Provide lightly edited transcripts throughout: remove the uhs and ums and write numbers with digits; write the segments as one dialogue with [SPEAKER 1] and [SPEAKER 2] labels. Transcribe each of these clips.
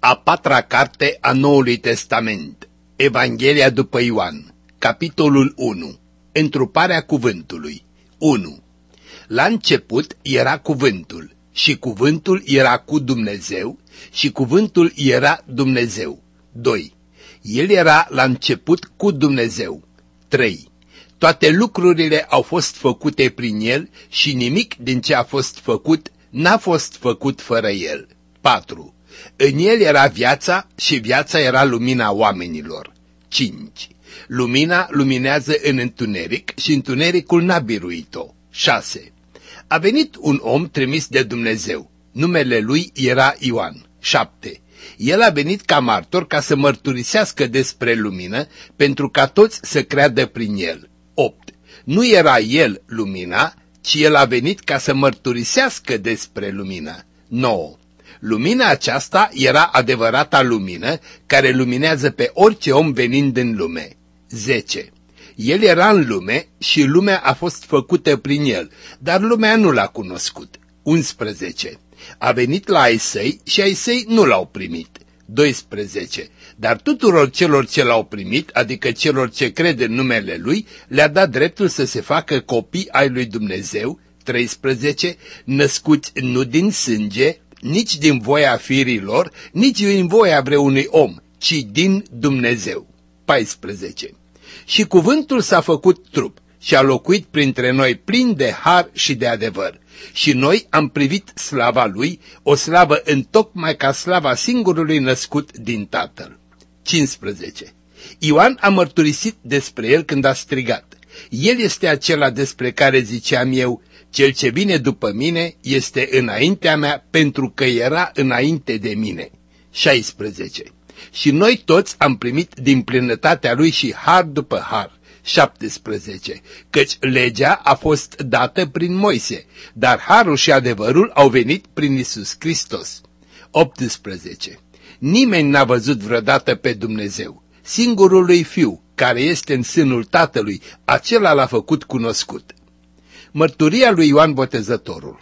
[SPEAKER 1] A patra carte a Noului Testament, Evanghelia după Ioan, capitolul 1, Întruparea cuvântului. 1. La început era cuvântul și cuvântul era cu Dumnezeu și cuvântul era Dumnezeu. 2. El era la început cu Dumnezeu. 3. Toate lucrurile au fost făcute prin el și nimic din ce a fost făcut n-a fost făcut fără el. 4. În el era viața și viața era lumina oamenilor. 5. Lumina luminează în întuneric și întunericul n-a biruit-o. 6. A venit un om trimis de Dumnezeu. Numele lui era Ioan. 7. El a venit ca martor ca să mărturisească despre lumină, pentru ca toți să creadă prin el. 8. Nu era el lumina, ci el a venit ca să mărturisească despre lumină. 9. Lumina aceasta era adevărata lumină, care luminează pe orice om venind în lume. 10. El era în lume și lumea a fost făcută prin el, dar lumea nu l-a cunoscut. 11. A venit la ai săi și ai săi nu l-au primit. 12. Dar tuturor celor ce l-au primit, adică celor ce cred în numele lui, le-a dat dreptul să se facă copii ai lui Dumnezeu. 13. Născuți nu din sânge, nici din voia firilor, nici din voia vreunui om, ci din Dumnezeu. 14. Și cuvântul s-a făcut trup și a locuit printre noi plin de har și de adevăr. Și noi am privit slava lui, o slavă întocmai ca slava singurului născut din Tatăl. 15. Ioan a mărturisit despre el când a strigat: El este acela despre care ziceam eu, cel ce vine după mine este înaintea mea, pentru că era înainte de mine. 16. Și noi toți am primit din plinătatea lui și har după har. 17. Căci legea a fost dată prin Moise, dar harul și adevărul au venit prin Iisus Hristos. 18. Nimeni n-a văzut vreodată pe Dumnezeu. Singurul lui Fiu, care este în sânul Tatălui, acela l-a făcut cunoscut. Mărturia lui Ioan Botezătorul.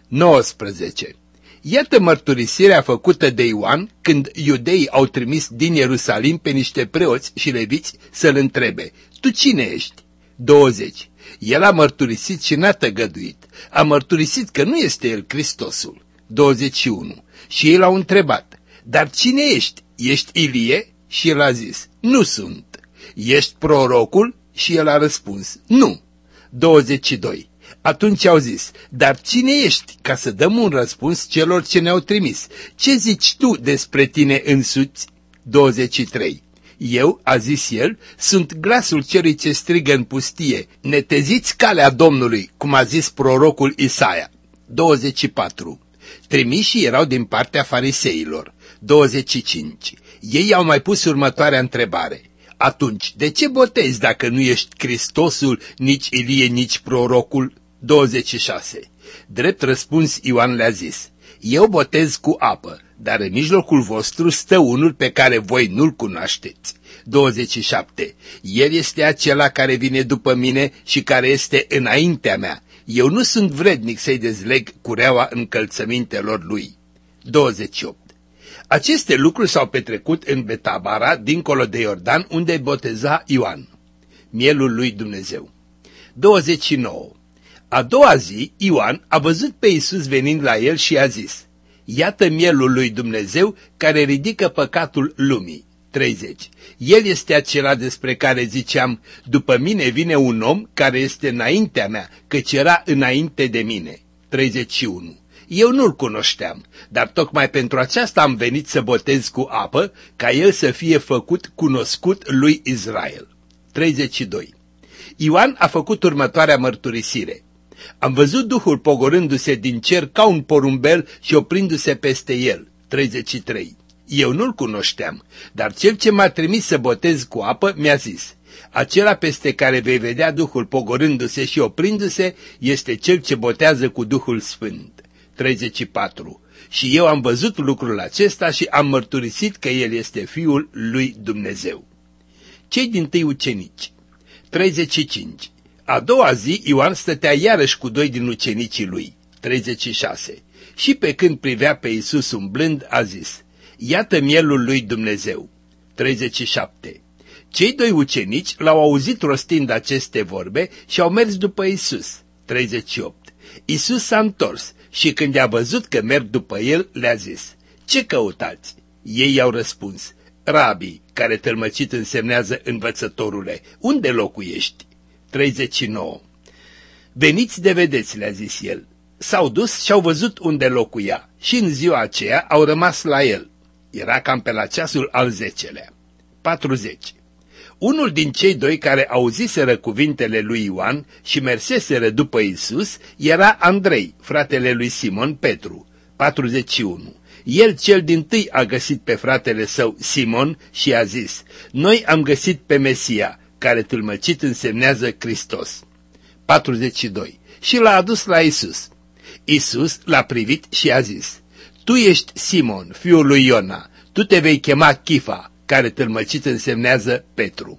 [SPEAKER 1] 19. Iată mărturisirea făcută de Ioan când iudeii au trimis din Ierusalim pe niște preoți și leviți să-l întrebe: Tu cine ești? 20. El a mărturisit și n-a tăgăduit. A mărturisit că nu este el Hristosul. 21. Și ei l-au întrebat: Dar cine ești? Ești Ilie? Și el a zis: Nu sunt. Ești prorocul? Și el a răspuns: Nu. 22. Atunci au zis: Dar cine ești, ca să dăm un răspuns celor ce ne-au trimis? Ce zici tu despre tine însuți? 23. Eu, a zis el, sunt glasul celui ce strigă în pustie: Neteziți calea Domnului, cum a zis prorocul Isaia. 24. Trimișii erau din partea fariseilor. 25. Ei au mai pus următoarea întrebare: Atunci, de ce botezi dacă nu ești Hristosul, nici Ilie, nici prorocul? 26. Drept răspuns Ioan le-a zis: Eu botez cu apă, dar în mijlocul vostru stă unul pe care voi nu-l cunoașteți. 27. El este acela care vine după mine și care este înaintea mea. Eu nu sunt vrednic să-i dezleg cureaua încălțămintelor lui. 28. Aceste lucruri s-au petrecut în Betabara, dincolo de Iordan, unde boteza Ioan. Mielul lui Dumnezeu. 29. A doua zi, Ioan a văzut pe Iisus venind la el și a zis: Iată mielul lui Dumnezeu care ridică păcatul lumii. 30. El este acela despre care ziceam: După mine vine un om care este înaintea mea, căci era înainte de mine. 31. Eu nu-l cunoșteam, dar tocmai pentru aceasta am venit să botez cu apă, ca el să fie făcut cunoscut lui Israel. 32. Ioan a făcut următoarea mărturisire: Am văzut Duhul pogorându-se din cer ca un porumbel și oprindu-se peste el. 33. Eu nu-l cunoșteam, dar cel ce m-a trimis să botez cu apă mi-a zis: Acela peste care vei vedea Duhul pogorându-se și oprindu-se este cel ce botează cu Duhul Sfânt. 34. Și eu am văzut lucrul acesta și am mărturisit că el este Fiul lui Dumnezeu. Cei dintâi ucenici. 35. A doua zi Ioan stătea iarăși cu 2 din ucenicii lui. 36. Și pe când privea pe Iisus umblând, a zis: Iată mielul lui Dumnezeu. 37. Cei doi ucenici l-au auzit rostind aceste vorbe și au mers după Isus. 38. Isus s-a întors și când i-a văzut că merg după el, le-a zis: ce căutați? Ei i-au răspuns: Rabi, care tălmăcit însemnează învățătorule, unde locuiești? 39. Veniți de vedeți, le-a zis el. S-au dus și au văzut unde locuia și în ziua aceea au rămas la el. Era cam pe la ceasul al 10-lea. 40. Unul din cei doi care auziseră cuvintele lui Ioan și merseseră după Isus era Andrei, fratele lui Simon Petru. 41. El cel dintâi a găsit pe fratele său Simon și a zis: noi am găsit pe Mesia, care tâlmăcit însemnează Hristos. 42. Și l-a adus la Isus. Isus l-a privit și a zis: tu ești Simon, fiul lui Iona, tu te vei chema Chifa, care tâlmăcit însemnează Petru.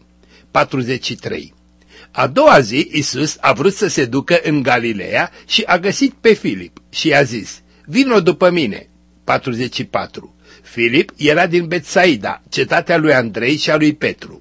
[SPEAKER 1] 43. A doua zi Isus a vrut să se ducă în Galileea și a găsit pe Filip și i-a zis: vino după mine. 44. Filip era din Betsaida, cetatea lui Andrei și a lui Petru.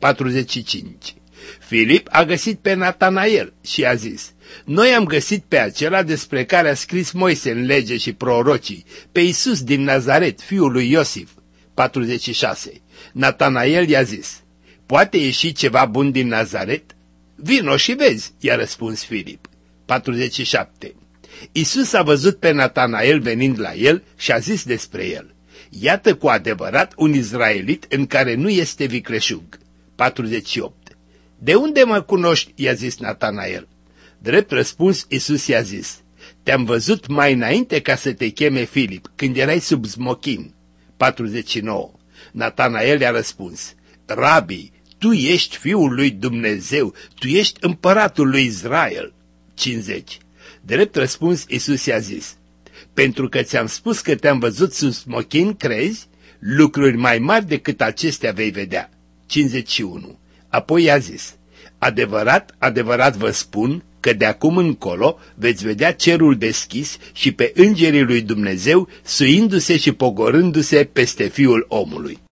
[SPEAKER 1] 45. Filip a găsit pe Natanael și a zis: noi am găsit pe acela despre care a scris Moise în lege și prorocii, pe Iisus din Nazaret, fiul lui Iosif. 46. Natanael i-a zis: poate ieși ceva bun din Nazaret? Vino și vezi, i-a răspuns Filip. 47. Iisus a văzut pe Natanael venind la el și a zis despre el: iată cu adevărat un izraelit în care nu este vicleșug. 48. De unde mă cunoști? i-a zis Natanael. Drept răspuns, Iisus i-a zis: te-am văzut mai înainte ca să te cheme Filip, când erai sub smochin. 49. Natanael i-a răspuns: Rabi, tu ești Fiul lui Dumnezeu, tu ești împăratul lui Israel. 50. Drept răspuns, Iisus i-a zis: pentru că ți-am spus că te-am văzut sub smochin, crezi? Lucruri mai mari decât acestea vei vedea. 51. Apoi i-a zis: adevărat, adevărat vă spun că de acum încolo veți vedea cerul deschis și pe îngerii lui Dumnezeu suindu-se și pogorându-se peste Fiul omului.